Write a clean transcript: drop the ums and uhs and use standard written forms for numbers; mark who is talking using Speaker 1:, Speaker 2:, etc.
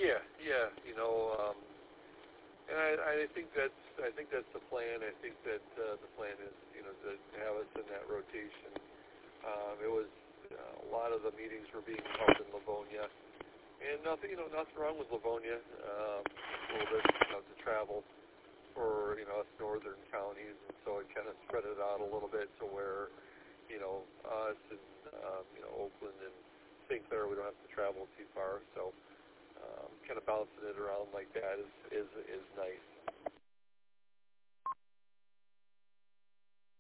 Speaker 1: yeah. And I think that's the plan. I think that the plan is to have us in that rotation. It was a lot of the meetings were being held in Livonia, and nothing wrong with Livonia. A little bit to travel for us northern counties, and so it kind of spread it out a little bit to where us and Oakland and St. Clair, we don't have to travel too far. So kind of bouncing it around like that is nice.